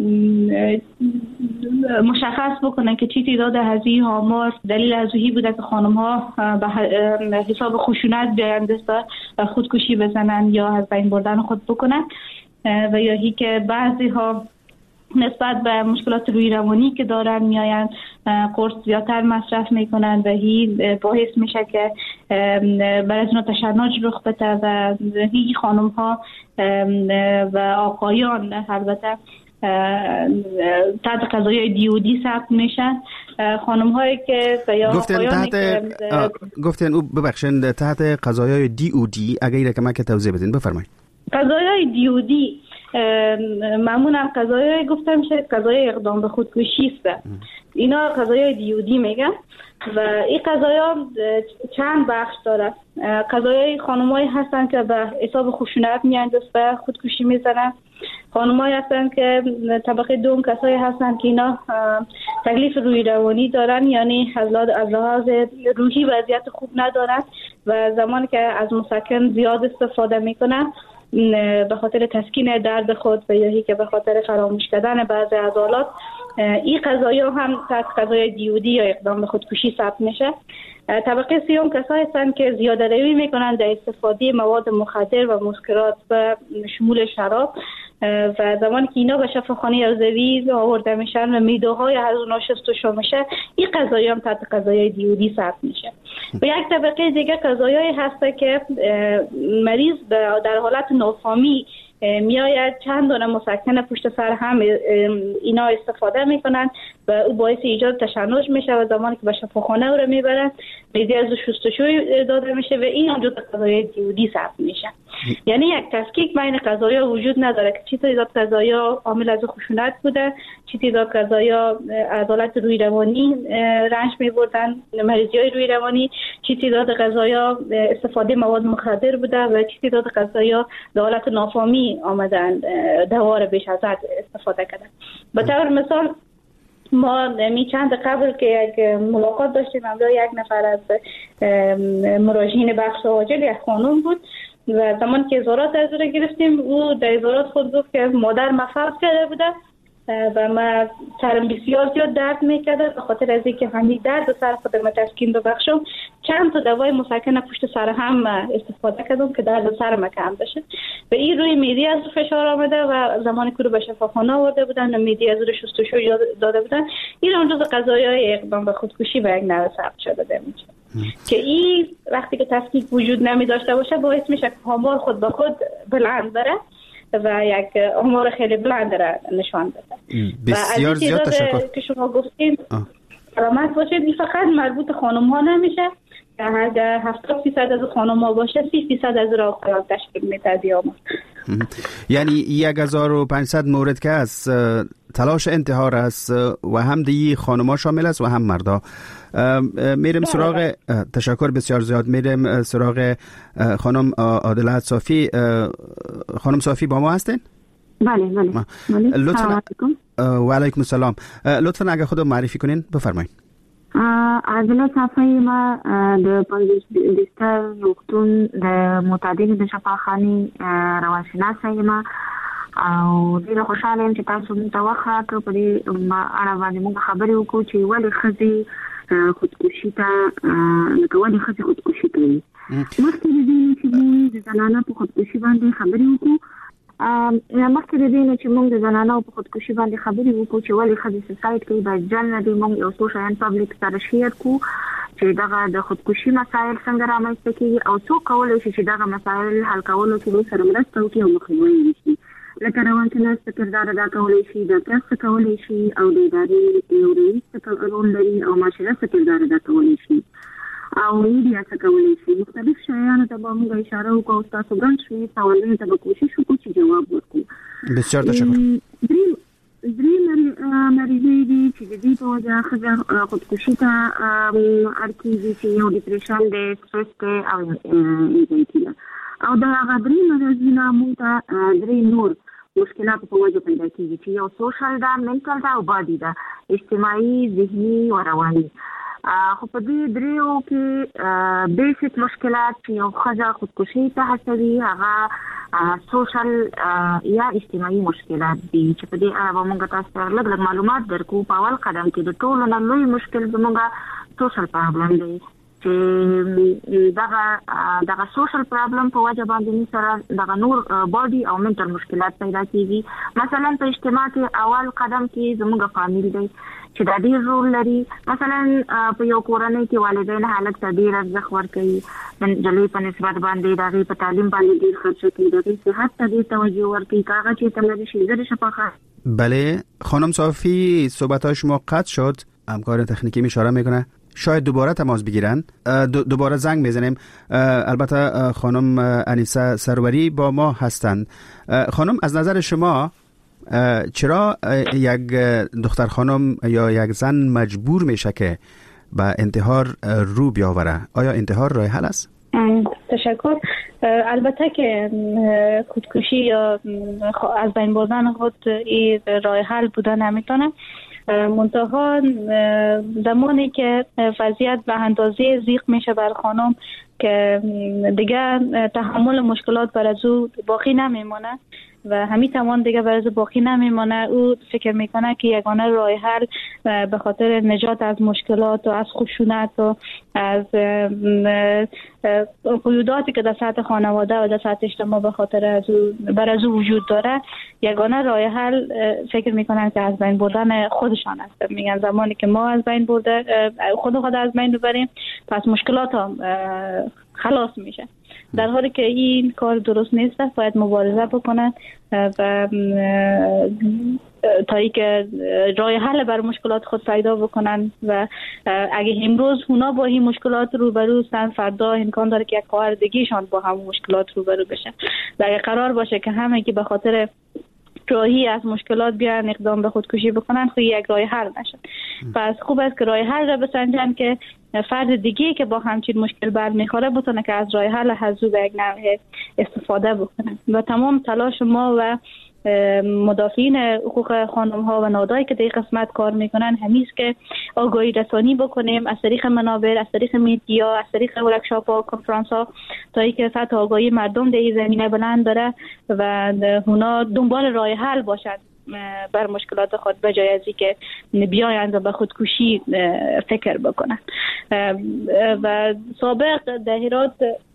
مشخص بکنن که چی تعداد از این آمار دلیل از اوهی بوده که خانم ها به حساب خشونت بیایند و خودکشی بزنن یا از بین بردن خود بکنن، و یا هی که بعضی ها نسبت به مشکلات روی روانی که دارن میاین قرص زیادتر مصرف میکنن و هی باعث میشه که برای از اونا تشنج رخ بده و هی خانم ها و آقایان البته تحت قضایای دیودی ثبت میشن. خانم هایی که یا گفتن تحت که گفتن او ببخشند تحت قضایای دی او دی، اگر یک کمک توضیح بدین بفرمایید. قضایای دیودی معمولا قضایای گفته میشه قضای اقدام به خودکشی است. اینا قضایای دیودی میگن و این قضایا چند بخش داره. قضایای خانمایی هستن که به حساب خشونت میان دست به خودکشی میزنن. خانمایی هستن که طبقه دوم کسایی هستن که اینا تکلیف روی روانی دارن، یعنی از لحاظ روحی وضعیت خوب ندارن و زمانی که از مسکن زیاد استفاده میکنن به خاطر تسکین درد خود و یا که به خاطر فراموش کردن بعضی عضلات، این قضایا هم تحت قضای دیودی یا اقدام به خودکشی ثبت میشه. طبقه سیوم کسایی هستن که زیاده روی میکنن در استفاده مواد مخدر و مسکرات و شمول شراب و زمانی که اینا به شفاخانه عضوی آورده میشن و میدوهای از اونا شستشو میشه، این قضایی هم تحت قضایای دیودی ثبت میشه. و یک طبقه دیگه قضایایی هسته که مریض در حالت نافامی میآید چند دانه مسکن پشت سر هم اینا استفاده میکنن و او باعث ایجاد تشنج میشه و زمانی که به شفاخانه او رو میبرن میزی از شستشوی داده میشه و این هم جزء قضایای دیودی ثبت میشه. یعنی یک تفکیک بین قضایا وجود نداره که چی تعداد قضایا عامل از خشونت بوده، چی تعداد قضایا عضلات روی روانی رنج میبردن، مریضی های روی روانی، چی تعداد قضایا استفاده مواد مخدر بوده و چی تعداد قضایا در حالت نافامی آمدن دوار بیش از حد استفاده کردن. به طور مثال ما می چند قبل که یک ملاقات داشتیم همراه یک نفر از مراجعین بخش عاجل، یک خانم بود و زمان که ازارات از او گرفتیم او در ازارات خود گفت که مادر مفرد کرده بوده و ما سرم بسیار زیاد درد میکرده به خاطر از اینکه همین درد و سر خود ما تسکین ببخشم چند تا دوای مسکن پشت سر هم استفاده کردم که درد سر ما کم بشه و این روی معده از فشار آمده و زمانی که رو به شفاخانه آورده بودن و معده از رو شستشو داده بودن، این اونجا قضایای اقدام به خودکشی و یک نوع ثبت شده میشه که این وقتی که تفکیک وجود نمی داشته باشه باعث میشه که آمار خود به خود بلند بره و یک آمار خیلی بلند را نشان بده. بسیار زیاد تشکر که شما گفتین سلامت باشید. این فقط مربوط خانم ها نمیشه، اگر هفتاد فیصد از خانم ها باشه سی فیصد از را آقایان تشکیل میده دیامار. یعنی یک هزار و پانصد مورد که از تلاش انتحار است و هم دی خانم ها شامل است و هم مردا. میرم سراغ تشکر بسیار زیاد. میرم سراغ خانم عادله صافی. خانم صافی با ما هستین؟ بله بله. لطفاً و علیکم السلام. لطفاً اگه خودم معرفی کنین بفرمایید. عادله صافی ما د پنځه دستر روغتون د متعدد د شفاخانې روانشناسه یم او ډېره خوشحاله یم چې تاسو موږ ته وخت راکړو په دې اړه باندې موږ خبرې وکړو چې ولې ښځې خودکشي ته لکه ولې ښځې خودکشي کوي. مخکې د دې نه چې موږ د زنانه په خودکشي باندې خبرې وکړو مخکې د دې نه چې موږ د زنانه په خودکشي باندې خبرې وکړو چې ولې ښځې سوسایډ کوي باید جنرالي موږ یو څو شیان پبلک سره شیر کړو چې دغه د خودکشي مسایل څنګه رامنځته کېږي او څوک کولی شي چې دغه مسایل حل کولو کې موږ سره مرسته وکړي او مخنیوی وشي. لکه روانشناس څه کردار ادا کولی شي، ډاکټر څه کولی شي او د ادارې یو رئیس څه رول لري او معاشره څه کردار ادا کولی شي او میډیا څه کولی شي. مختلف شیانو ته به موږ اشاره وکړو او تاسو ګڼ شمېر سوالونو ته به کوشش وکړو چې جواب ورکړو. بسیار تشکر. درې مریضۍ دي چې د دې په وجه ښځه خودکشي ته اړ کېږي چې یو ډپریشن دی، سټرس دی او انزایټي ده او د هغه درې مرضونه موږ ته درې نور مشکلات په وجه پیدا کېږي چې یو سوشل ده، منټل ده او باډي ده، اجتماعي، ذهني او رواني. خو په دې دریو کې بیسیک مشکلات چې یو ښځه خودکشي ته هڅوي هغه سوشل یا اجتماعي مشکلات دي چې په دې اړه به موږ تاسو ته لږ لږ معلومات درکو. په اول قدم کې د ټولو نه لوی مشکل زموږ سوشل پرابلم دی چې دغه دغه سوشل پرابلم په وجه باندې سره دغه نور باډي او منټل مشکلات پیدا کیږي. مثلا په اجتماع کې اول قدم کې زموږ فامیل دی چې دا ډېر رول لري. مثلا په یو کورنۍ کې والدین حالت ته ډېر ارزښت ورکوي، د نجلۍ په نسبت باندې د هغې په تعلیم باندې ډېر خرچه کوي، د هغې صحت ته ډېر توجه ورکوي که هغه چېرته لري شي زر شفاخانه. بله خانم صافی صحبت‌های شما قطع شد. همکار تکنیکی اشاره میکنه شاید دوباره تماس بگیرن. دوباره زنگ میزنیم. البته خانم انیسه سروری با ما هستند. خانم، از نظر شما چرا یک دختر خانم یا یک زن مجبور میشه که به انتحار رو بیاوره؟ آیا انتحار راه حل است؟ تشکر. البته که خودکشی یا از بین بردن خود این راه حل بودن نمیتونه، منتها زمانی که وضعیت به اندازه ضیق میشه بر خانم که دیگه تحمل مشکلات بر از او باقی نمیمونه و همین توان دیگه برای باقی نمیمانه، او فکر میکنه که یگانه راه حل به خاطر نجات از مشکلات و از خشونت و از قیوداتی که در سطح خانواده و در سطح اجتماع به خاطر از او بر از او وجود داره، یگانه راه حل فکر میکنن که از بین بردن خودشان است. میگن زمانی که ما از بین برده خود خود از بین ببریم، پس مشکلات هم خلاص میشه. در حالی که این کار درست نیست، باید مبارزه بکنن و تا اینکه راه حل بر مشکلات خود پیدا بکنن و اگه امروز اونا با این مشکلات روبرو هستن، فردا امکان داره که یک خواهر دیگه‌شان با هم مشکلات روبرو بشه. و اگه قرار باشه که همه که به خاطر راهی از مشکلات بیان اقدام به خودکشی بکنن، خود یک راه حل نشه. پس خوب است که راه حل را بسنجن که فرد دیگه که با همچین مشکل برمیخوره بتونه که از راه حل حضور به یک نوع استفاده بکنه. و تمام تلاش ما و مدافعین حقوق خانم ها و نهادهایی که در قسمت کار میکنن همیست که آگاهی رسانی بکنیم از طریق منابر، از طریق میدیا، از طریق ورکشاپ ها، کنفرانس ها، تا اینکه سطح آگاهی مردم در این زمینه بلند داره و اونا دنبال راه حل باشند بر مشکلات خود، به جای از اینکه بیایند و به خودکشی فکر بکنن. و سابق در هرات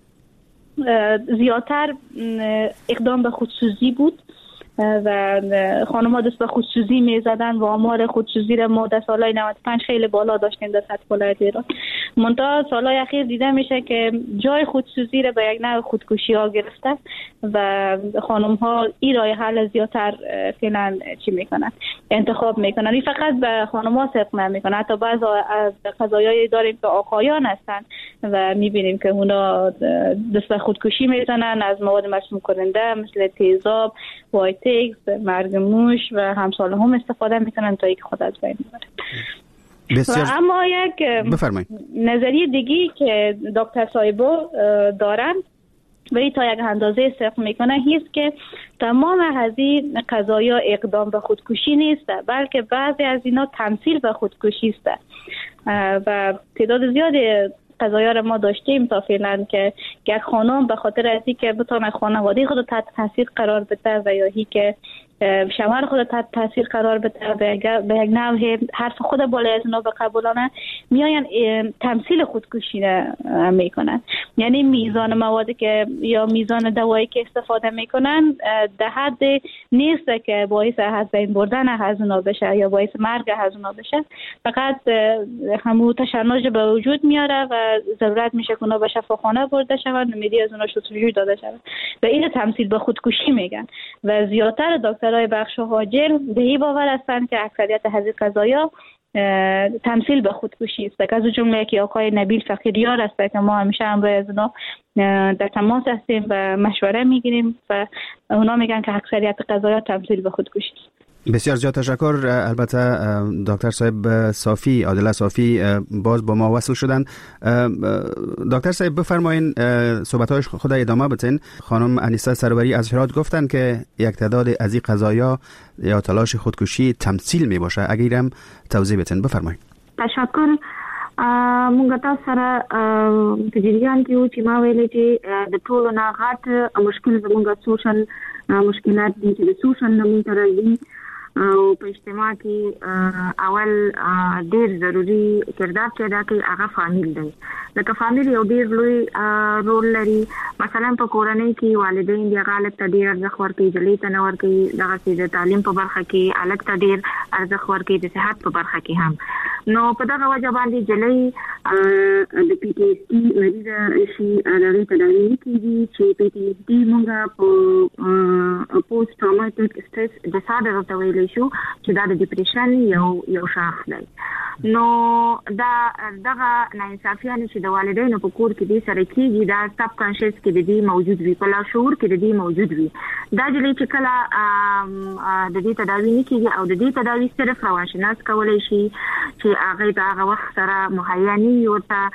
زیادتر اقدام به خودسوزی بود و خانم ها دست به خودسوزی می زدن و آمار خودسوزی را ما در سالهای نود و پنج خیلی بالا داشتیم در سطح ولایت ایران. منتها سالهای اخیر دیده میشه که جای خودسوزی را به یک نوع خودکشی ها گرفته و خانم ها این راه حل زیادتر فعلا چی میکنن انتخاب میکنن. این فقط به خانم ها صرف نمیکنه، حتی بعض از قضایایی داریم که آقایان هستن و میبینیم که اونا دست به خودکشی میزنن از مواد مسموم کننده مثل تیزاب، وایتکس، مرگ موش و همساله هم استفاده میکنن تا اینکه خود از بین ببرن. بسیار... و اما یک بفرمایید. نظریه دیگی که دکتر صایبو دارن و این تا یک اندازه صرف میکنه هیست که تمام از این قضایا اقدام به خودکشی نیست، بلکه بعضی از اینا تمثیل به خودکشی است و تعداد زیادی قضایا را ما داشتیم تا فعلا که یک خانم به خاطر از اینکه بتونه خانواده خود تحت تاثیر قرار بده و یا هی که شوهر خود تحت تاثیر قرار بده به یک نوع حرف خود بالای از اونا به قبولانه میاین تمثیل خودکشی را میکنن. یعنی میزان موادی که یا میزان دوایی که استفاده میکنن در حد نیست که باعث از بین بردن از اونا بشه یا باعث مرگ از اونا بشه، فقط همون تشنج به وجود میاره و ضرورت میشه که اونا به شفاخانه برده شوند، امیدی از اونا شستشوی داده شود و این تمثیل به خودکشی میگن. و زیادتر دکترای بخش حاجل به این باور هستند که اکثریت هذه قضایا تمثیل به خودکشی است. که از جمله که آقای نبیل فقیریار است که ما همیشه همراه از اونا در تماس هستیم و مشوره میگیریم و اونا میگن که اکثریت قضایا تمثیل به خودکشی است. بسیار زیاد تشکر. البته دکتر صاحب صافی، عادل صافی باز با ما وصل شدن. دکتر صاحب بفرمایین صحبت‌های خود ادامه بدین. خانم انیسه سروری از هرات گفتن که یک تعداد از این قضایا یا تلاش خودکشی تمثیل می باشه، اگرم توضیح بدین بفرمایین. تشکر. مونږ تاسو سره په جریان کې و چې ما ویلې چې د ټولو نه غټ مشکل زموږ سوشل مشکلات دي چې د سوشل نه مونږ راځي او په اجتماع کې اول ډیر ضروری کردار چې ادا کوي هغه فامیل دی. لکه فامیل یو ډیر لوی رول لري. مثلا په کورنۍ کې والدین دی غالب ته ډیر ارزښت ورکوي، جلې ته نه ورکوي، دغه چې د تعلیم په برخه کې الګ ته ډیر ارزښت ورکوي، د صحت په برخه کې هم. نو په دغه وجه باندې جلې د پی ټی ایس ډي مریض شي هغه تداوی کیږي چې پی ټی ایس ډي موږ په پوسټ ټراوماتیک سټریس ډیسارډر ورته ویلی شو چې دا د ډیپریشن یو یو شاخ دی. نو دا دغه ناانصافیانه چې د والدینو په کور کې دي سره کیږي دا سب کانشس کې د دې موجود وي، په لاشعور کې د دې موجود وي. دا جلې چې کله د دې تداوی نه کیږي او د دې تداوی صرف روانشناس کولای شي چې هغه د هغه وخت سره مهیا نه وي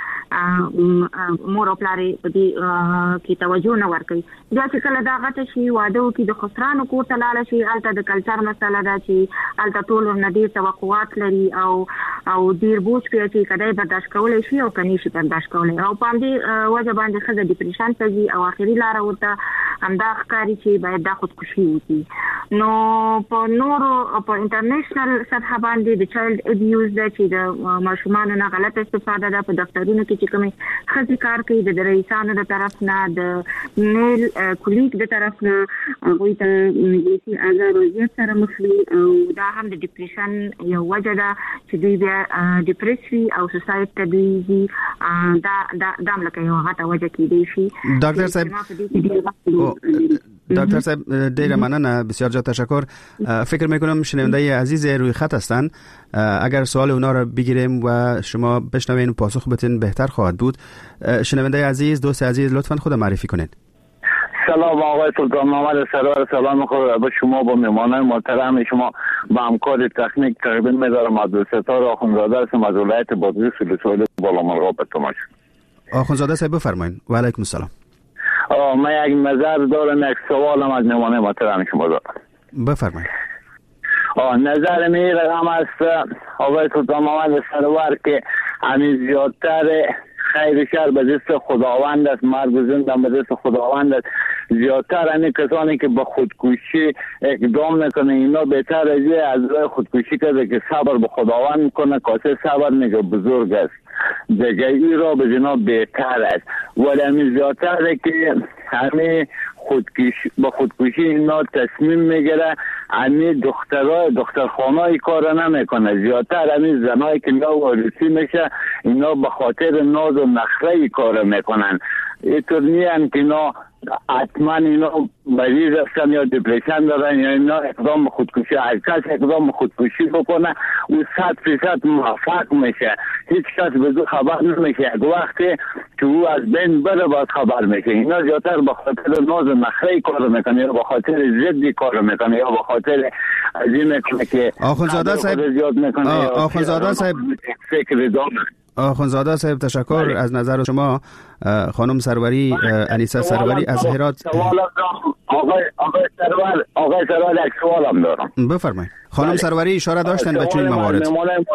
ورته مور او پلار په دې کې توجه نه ورکوي. بیا چې کله دا غټه شي واده وکړي د خسرانو کور ته لاړه شي، هلته د کلچر مسله ده چې هلته ټول ورنه ډېر توقعات لري او او ډېر بوج پرې چې که دی برداشت کولی شي او که نه شي برداشت کولی، او په همدې وجه باندې ښځه ډیپریشن ته ځي او آخري لاره ورته همدا ښکاري چې باید دا خودکشي وکړي. نو په نورو په انټرنیشنل سطحه باندې د چایلډ ابیوز ده چې د ماشومانو نه غلط استفاده ده په دفترونو کې چې کومې ښځې کار کوي د رئیسانو د طرف نه د میل کولیګ د طرف نه هغوی ته جنسي آزار وضعیت سره مخ وي او دا هم د ډیپریشن یو وجه ده چې دوی بیا ډیپریس وي او سوسایډ ته دوی ځي. دا دا هم لکه یوه غټه وجه کیدی شي. ډاکټر صاحب دکتر صاحب ډیره مننه، بسیار جا تشکر. فکر میکنم شنونده عزیز روی خط هستن، اگر سوال اونا رو بگیریم و شما بشنوین پاسخ بتین بهتر خواهد بود. شنونده عزیز، دوست عزیز، لطفا خود معرفی کنین. سلام آقای سلطان محمد سرور، سلام خود به شما، با مهمانان محترم شما، با همکار تکنیک تقریبا می‌دارم عبدالستار آخوندزاده هستم از ولایت بادغیس سلسله بالا مرغاب به تماش. آخوندزاده صاحب بفرمایید. و علیکم السلام. من یک نظر دارم، یک سوالم از مهمانان محترم شما دارم. بفرمایید. نظر می رقم است آقای سلطان محمد سرور که همین زیادتر خیر شر به دست خداوند است، مرگ و زندگی به دست خداوند است. زیادتر همین کسانی که به خودکشی اقدام نکنه اینا بهتر از از راه خودکشی کرده که صبر به خداوند میکنه، کاسه صبر میگه بزرگ است دیگه، این را به جناب بهتر است. ولی همین زیادتر که همین خودکشی با خودکشی اینا تصمیم میگیره، همین دخترای دخترخانه‌ای کار نمیکنه، زیادتر همین زنایی که لاوارثی میشه اینا به خاطر ناز و نخره کار میکنن. اینطور نیست که اینا حتما اینا مریض هستن یا دپرشن دارن یا اینا اقدام به خودکشی، هر کس اقدام به خودکشی بکنه او صد فیصد موفق میشه، هیچ کس به دو خبر نمیشه. یک وقتی که او از بین بره باید خبر میشه. اینا زیادتر به خاطر ناز و نخره کار میکنه یا به خاطر ضدی کار میکنه یا به خاطر از این میکنه که آخوندزاده صاحب زیاد میکنه. آخوندزاده صاحب فکر داره. آخوندزاده صاحب تشکر بله. از نظر شما. خانم سروری، انیسه سروری از هرات. آقای آقای سرور آقای سرور یک سوالم دارم. بفرمایید. خانم سروری اشاره داشتن به چنین موارد.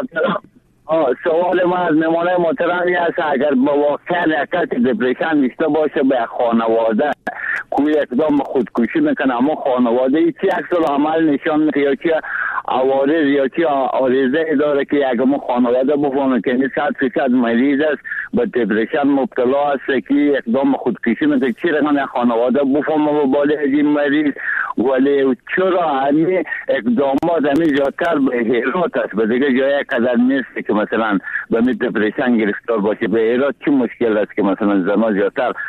سوال ما از مهمانای محترمی است اگر با واقعا یک کسی دپرشن داشته باشه به خانواده کوی اقدام خودکشی میکنه، اما خانواده ای چی عکس العمل نشان میده یا چی عوارض یا چی آرزه داره که اگر ما خانواده بفهمه که این صد فیصد مریض است به دپرشن مبتلا است که اقدام خودکشی میکنه، چی رقم خانواده بفهمه و بالا از این مریض. ولی چرا همین اقدامات همین زیادتر به هرات است، به دیگه جای قدر نیست که مثلا به می دپرشن گرفتار باشه. به هرات چی مشکل است که مثلا زنا زیادتر